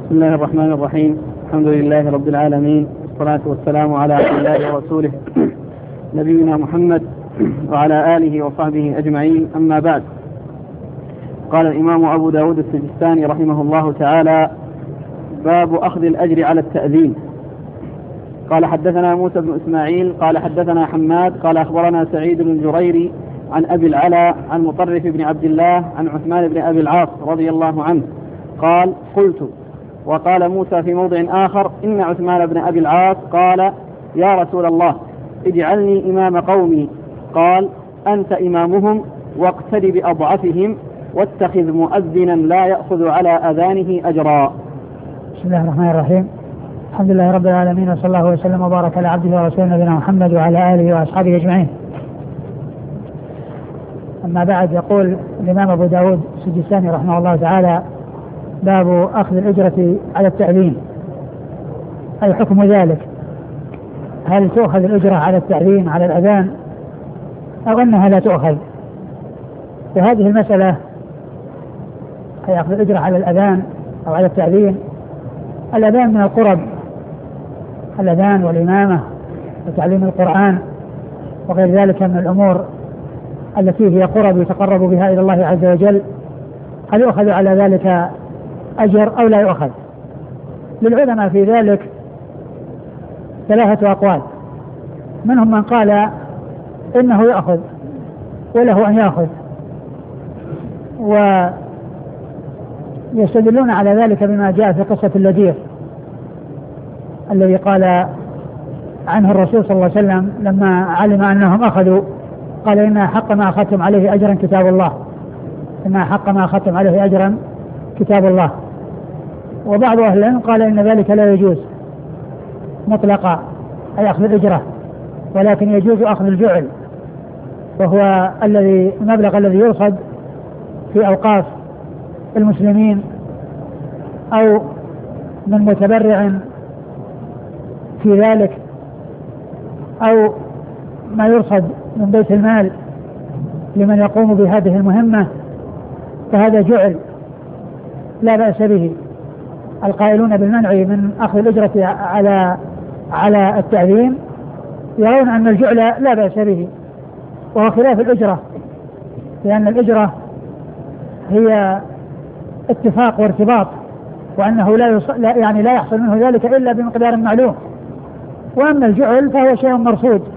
بسم الله الرحمن الرحيم. الحمد لله رب العالمين، والصلاة والسلام على عبد الله ورسوله نبينا محمد وعلى آله وصحبه أجمعين، أما بعد. قال الإمام أبو داود السجستاني رحمه الله تعالى: باب أخذ الأجر على التأذين. قال حدثنا موسى بن إسماعيل قال حدثنا حماد قال أخبرنا سعيد بن الجريري عن أبي العلا عن مطرف بن عبد الله عن عثمان بن أبي العاص رضي الله عنه قال: قلت. وقال موسى في موضع آخر: إن عثمان بن أبي العاص قال: يا رسول الله، اجعلني إمام قومي. قال: أنت إمامهم، واقتد بأضعفهم، واتخذ مؤذنا لا يأخذ على أذانه أجرا. بسم الله الرحمن الرحيم. الحمد لله رب العالمين، وصلى الله وسلم وبارك على عبده ورسوله نبينا محمد وعلى آله وأصحابه أجمعين. أما بعد، يقول الإمام أبو داود السجستاني رحمه الله تعالى: باب أخذ الأجرة على التأذين، أي حكم ذلك، هل تؤخذ الأجرة على التأذين على الأذان أو أنها لا تؤخذ؟ وهذه المسألة، أي أخذ الأجرة على الأذان أو على التأذين، الأذان من القرب، الأذان والإمامة وتعليم القرآن وغير ذلك من الأمور التي هي قرب يتقرب بها إلى الله عز وجل. هل يؤخذ على ذلك أجر أو لا يؤخذ؟ للعلماء في ذلك ثلاثة أقوال. منهم من قال إنه يأخذ وله أن يأخذ، ويستدلون على ذلك بما جاء في قصة اللجير الذي قال عنه الرسول صلى الله عليه وسلم لما علم أنهم أخذوا، قال: إن حق ما أخذتم عليه أجرا كتاب الله، إن حق ما أخذتم عليه أجرا كتاب الله. وبعض أهل العلم قال إن ذلك لا يجوز مطلقا، أي أخذ الأجرة، ولكن يجوز أخذ الجعل، وهو المبلغ الذي يرصد في أوقاف المسلمين أو من متبرع في ذلك، أو ما يرصد من بيت المال لمن يقوم بهذه المهمة، فهذا جعل لا بأس به. القائلون بالمنع من أخذ الأجرة على التأذين يرون أن الجعل لا بأس به، وهو خلاف الأجرة، لأن الأجرة هي اتفاق وارتباط، وأنه لا يحصل منه ذلك إلا بمقدار معلوم. وأما الجعل فهو شيء مرصود